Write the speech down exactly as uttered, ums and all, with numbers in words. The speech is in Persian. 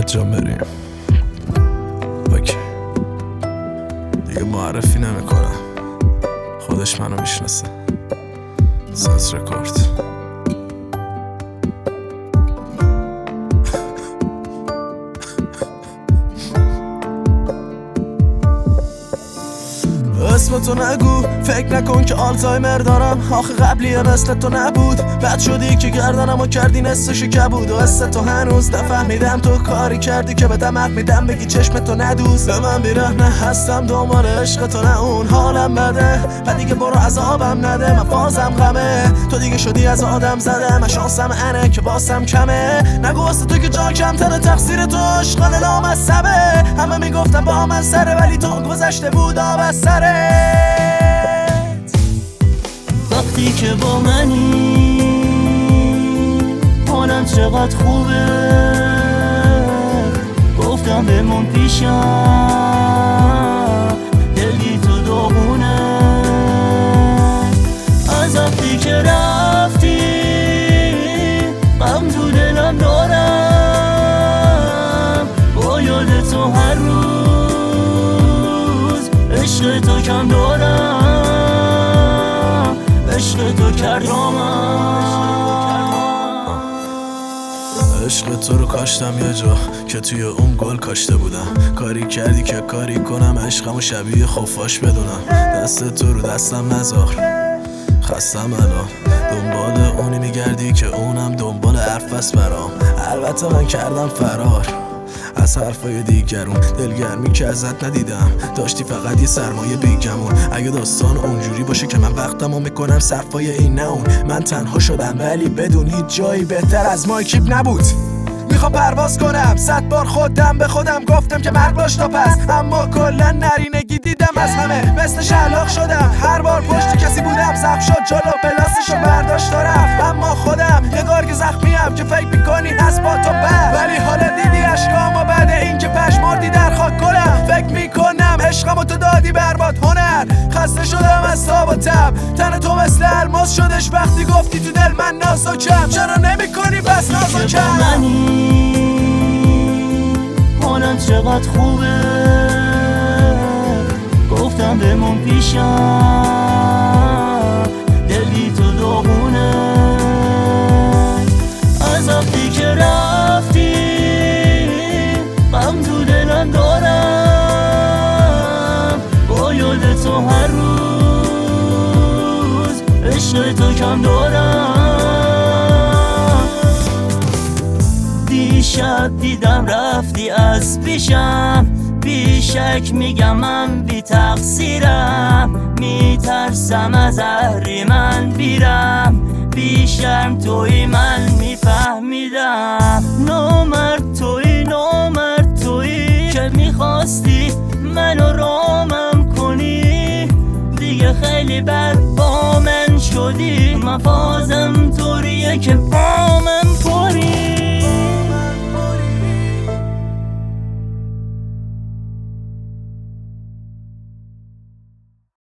جان بریم. اوکی دیگه معرفی نمی کنم، خودش منو میشناسه. ساز رکورد. اسم تو نگو، فکر نکن که آلزایمر دارم. آخه قبلیه مثل تو نبود، بد شدی که گردنمو کردی نصفشو کبود. و حس تو هنوز نفهمیدم تو کاری کردی که به دمق میدم بگی چشم تو ندوز. به من بیرحمه هستم دنبال عشق تو، نه اون حالم بده و دیگه برو عذابم نده. من فازم غمه، تو دیگه شدی از آدم زده. من شانسم انه که باسم کمه، نگو واسه تو که جا کمتره. تقصیر تو عشقان لامصبه، همه میگفتم با من سره ولی تو گذشته بود آب از سره. وقتی که با منی حالم چقدر خوبه، گفتم بمون پیشم دلی تو داغونه. از وقتی که رفتی غم تو دلم دارم، با یاد تو هر روز عشق تو کم دارم، عشق تو کردامم. عشق تو رو کاشتم یه جا که توی اون گل کاشته بودم. کاری کردی که کاری کنم عشقمو شبیه خفاش بدونم. دست تو رو دستم نذار، خستم الان. دنبال اونی میگردی که اونم دنبال حرف است برام. البته من کردم فرار از حرفای دیگرون، دلگرمی که ازت ندیدم. داشتی فقط یه سرمایه بیگمون. اگه داستان اونجوری باشه که من وقتمو میکنم صرفای این نه اون. من تنها شدم ولی بدون هیچ جایی بهتر از مایکیب نبود. میخوام پرواز کنم، صد بار خودم به خودم گفتم که مرگ باش تا پس. اما کلا نرینگی دیدم از همه، مثل شلاق شدم. هر بار پشت کسی بودم زخم شد جلو پلاستشو برداشت و رفت. اما خودم یه گارگ زخمیم که فکر میکنی هست با تو بر. ولی حالا دیدی اشکامو بعد این که پشمردی در خاک کنم. فکر میکنم عشقمو تو دادی برباد هنر. خسته شدم از تاب و تب، تن تو مثل الماس شدش وقتی گفتی تو دل من نازکم. چرا نمیکنی پس نازکم؟ حالم چقدر خوبه، گفتم بمون پیشم دلی تو داغونه. از وقتی که رفتی غم تو دلم دارم، با یاد تو هر روز عشق تو کم دارم. دیشب دیدم رفتی از پیشم، بیشک میگم من بی تقصیرم. میترسم از اهریمن بیرم، بیشرم توی من میفهمیدم. نامرد توی نامرد توی که میخواستی منو رامم کنی. دیگه خیلی بد با من شدی، مفازم طوریه که با من پری.